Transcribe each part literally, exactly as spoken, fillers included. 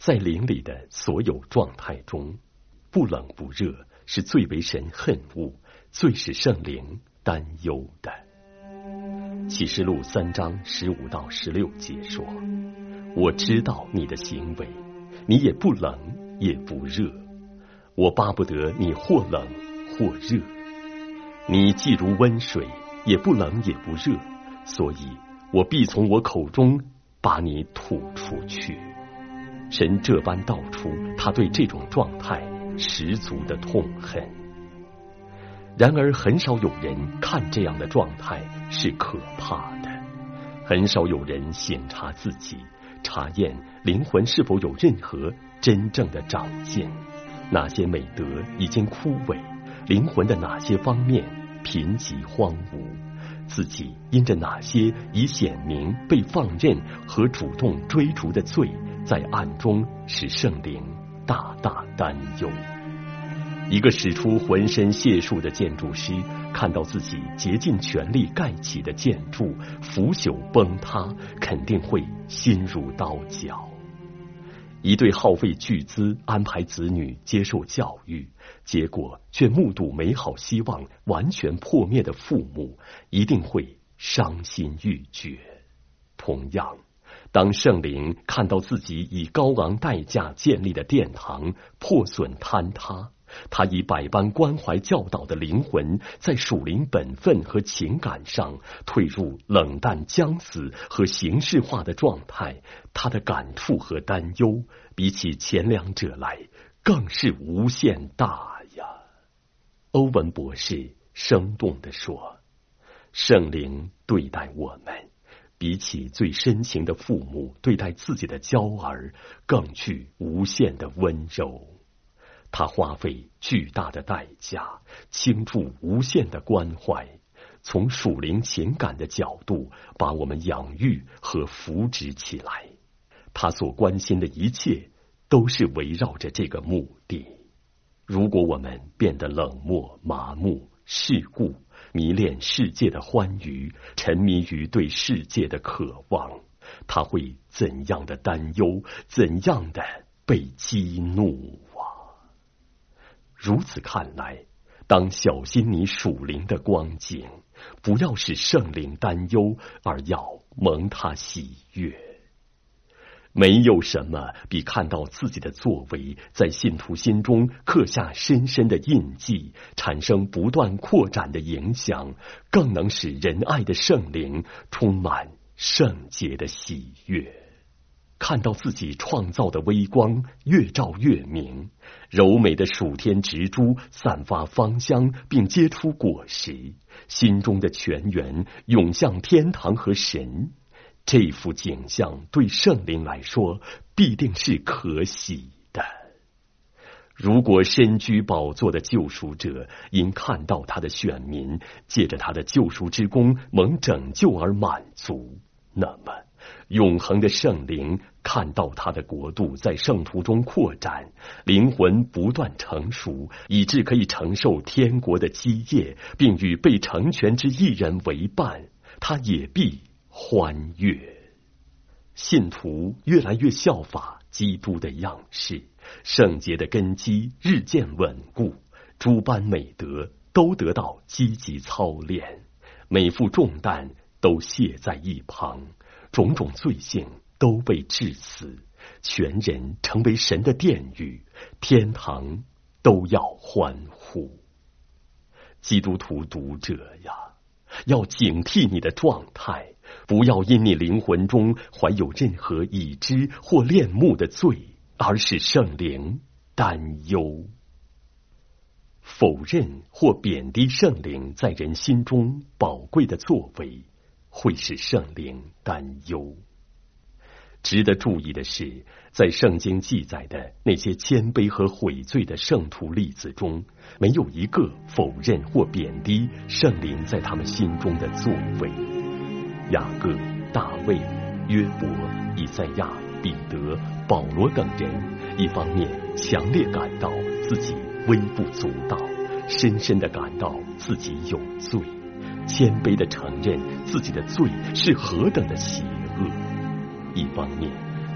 在灵里的所有状态中，不冷不热是最为神恨恶，最使圣灵担忧的。启示录三章十五到十六节说，我知道你的行为，你也不冷也不热，我巴不得你或冷或热。你既如温水，也不冷也不热，所以我必从我口中把你吐出去。神这般道出他对这种状态十足的痛恨。然而很少有人看这样的状态是可怕的，很少有人省察自己，查验灵魂是否有任何真正的长进，哪些美德已经枯萎，灵魂的哪些方面贫瘠荒芜，自己因着哪些已显明被放任和主动追逐的罪，在暗中使圣灵大大担忧。一个使出浑身解数的建筑师，看到自己竭尽全力盖起的建筑腐朽崩塌，肯定会心如刀绞。一对耗费巨资安排子女接受教育，结果却目睹美好希望完全破灭的父母，一定会伤心欲绝。同样，当圣灵看到自己以高昂代价建立的殿堂破损坍塌，他以百般关怀教导的灵魂在属灵本分和情感上退入冷淡僵死和形式化的状态，他的感触和担忧比起前两者来更是无限大呀。欧文博士生动地说，圣灵对待我们比起最深情的父母对待自己的娇儿更具无限的温柔。他花费巨大的代价，倾注无限的关怀，从属灵情感的角度把我们养育和扶植起来。他所关心的一切都是围绕着这个目的。如果我们变得冷漠、麻木、世故，迷恋世界的欢愉，沉迷于对世界的渴望，他会怎样的担忧，怎样的被激怒啊！如此看来，当小心你属灵的光景，不要使圣灵担忧，而要蒙他喜悦。没有什么比看到自己的作为在信徒心中刻下深深的印记，产生不断扩展的影响，更能使仁爱的圣灵充满圣洁的喜悦。看到自己创造的微光越照越明，柔美的属天植株散发芳香并结出果实，心中的泉源涌向天堂和神，这幅景象对圣灵来说必定是可喜的。如果身居宝座的救赎者因看到他的选民借着他的救赎之功蒙拯救而满足，那么永恒的圣灵看到他的国度在圣徒中扩展，灵魂不断成熟，以致可以承受天国的基业，并与被成全之一人为伴，他也必欢悦。信徒越来越效法基督的样式，圣洁的根基日渐稳固，诸般美德都得到积极操练，每副重担都卸在一旁，种种罪性都被治死，全人成为神的殿宇，天堂都要欢呼。基督徒读者呀，要警惕你的状态，不要因你灵魂中怀有任何已知或恋慕的罪而使圣灵担忧。否认或贬低圣灵在人心中宝贵的作为，会使圣灵担忧。值得注意的是，在圣经记载的那些谦卑和悔罪的圣徒例子中，没有一个否认或贬低圣灵在他们心中的作为。雅各、大卫、约伯、以赛亚、彼得、保罗等人，一方面强烈感到自己微不足道，深深地感到自己有罪，谦卑地承认自己的罪是何等的邪恶；一方面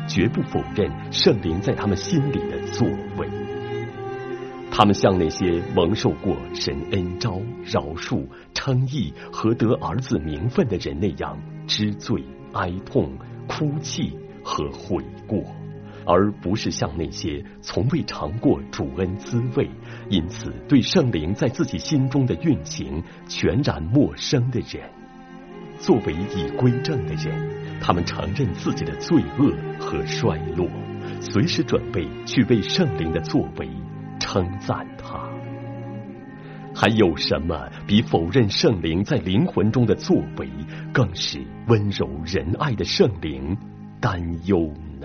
绝不否认圣灵在他们心里的作为。他们像那些蒙受过神恩召、饶恕、称义和得儿子名分的人那样知罪、哀痛、哭泣和悔过，而不是像那些从未尝过主恩滋味，因此对圣灵在自己心中的运行全然陌生的人。作为已归正的人，他们承认自己的罪恶和衰落，随时准备去为圣灵的作为称赞他。还有什么比否认圣灵在灵魂中的作为，更是温柔仁爱的圣灵担忧呢？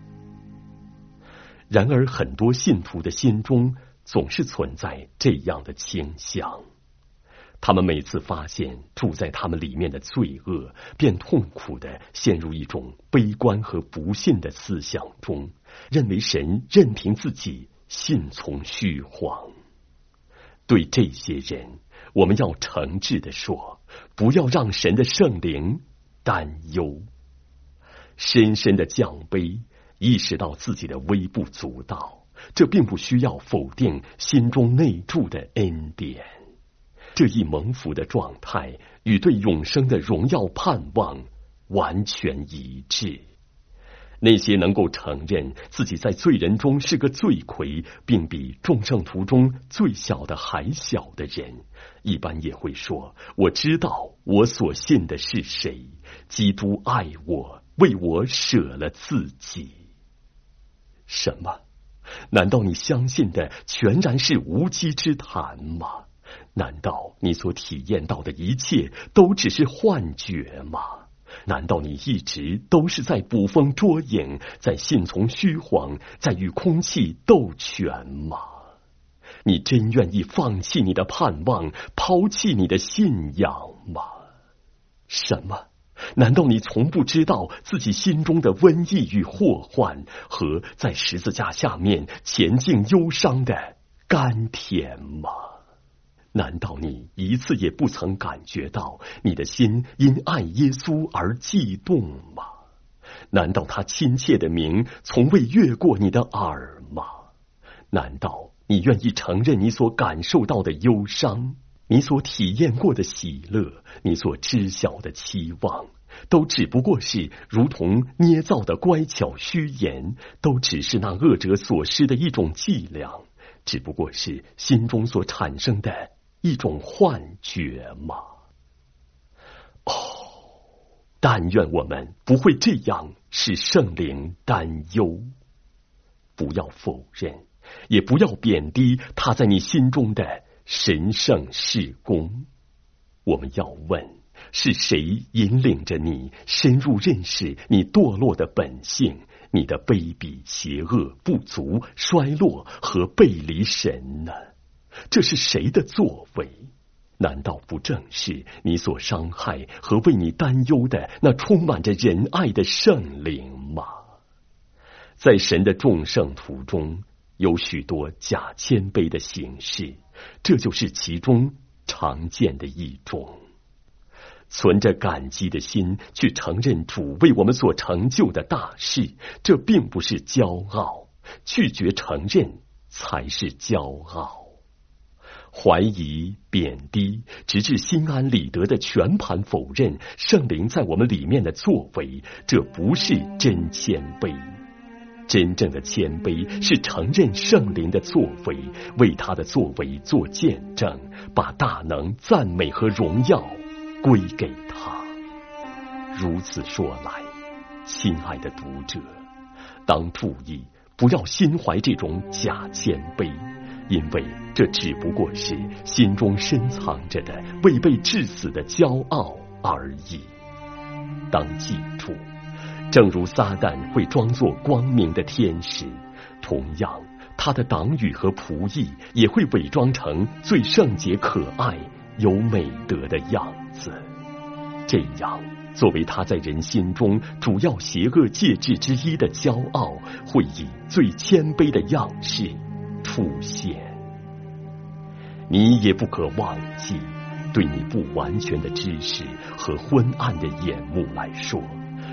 然而很多信徒的心中总是存在这样的倾向，他们每次发现住在他们里面的罪恶，便痛苦地陷入一种悲观和不信的思想中，认为神任凭自己信从虚谎。对这些人，我们要诚挚地说，不要让神的圣灵担忧。深深的降卑，意识到自己的微不足道，这并不需要否定心中内住的恩典。这一蒙福的状态与对永生的荣耀盼望完全一致。那些能够承认自己在罪人中是个罪魁，并比众圣徒中最小的还小的人，一般也会说，我知道我所信的是谁，基督爱我，为我舍了自己。什么？难道你相信的全然是无稽之谈吗？难道你所体验到的一切都只是幻觉吗？难道你一直都是在捕风捉影，在信从虚谎，在与空气斗拳吗？你真愿意放弃你的盼望，抛弃你的信仰吗？什么？难道你从不知道自己心中的瘟疫与祸患，和在十字架下面前进忧伤的甘甜吗？难道你一次也不曾感觉到你的心因爱耶稣而悸动吗？难道他亲切的名从未越过你的耳吗？难道你愿意承认你所感受到的忧伤，你所体验过的喜乐，你所知晓的期望，都只不过是如同捏造的乖巧虚言，都只是那恶者所施的一种伎俩，只不过是心中所产生的一种幻觉吗？哦，但愿我们不会这样使圣灵担忧。不要否认，也不要贬低他在你心中的神圣事工。我们要问，是谁引领着你深入认识你堕落的本性，你的卑鄙、邪恶、不足、衰落和背离神呢？这是谁的作为？难道不正是你所伤害和为你担忧的那充满着仁爱的圣灵吗？在神的众圣徒中，有许多假谦卑的形式，这就是其中常见的一种。存着感激的心去承认主为我们所成就的大事，这并不是骄傲，拒绝承认才是骄傲。怀疑、贬低，直至心安理得的全盘否认圣灵在我们里面的作为，这不是真谦卑。真正的谦卑是承认圣灵的作为，为他的作为做见证，把大能、赞美和荣耀归给他。如此说来，亲爱的读者，当注意不要心怀这种假谦卑，因为这只不过是心中深藏着的未被致死的骄傲而已。当记住，正如撒旦会装作光明的天使，同样他的党羽和仆役也会伪装成最圣洁、可爱、有美德的样子。这样，作为他在人心中主要邪恶介质之一的骄傲，会以最谦卑的样式出现。你也不可忘记，对你不完全的知识和昏暗的眼目来说，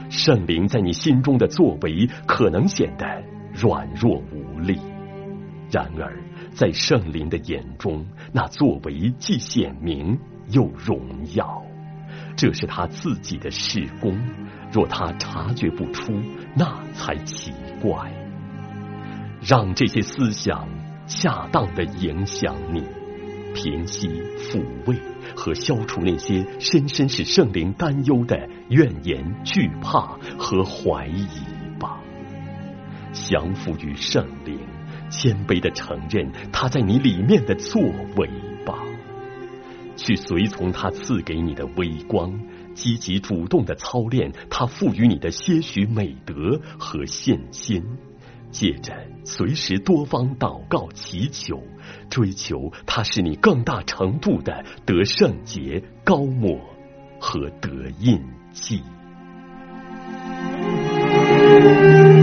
圣灵在你心中的作为可能显得软弱无力，然而在圣灵的眼中，那作为既显明又荣耀。这是他自己的事工，若他察觉不出，那才奇怪。让这些思想恰当地影响你，平息、抚慰和消除那些深深使圣灵担忧的怨言、惧怕和怀疑吧。降服于圣灵，谦卑地承认他在你里面的作为吧。去随从他赐给你的微光，积极主动地操练他赋予你的些许美德和信心，借着随时多方祷告祈求，追求他使你更大程度的得圣洁、高抹和得印记。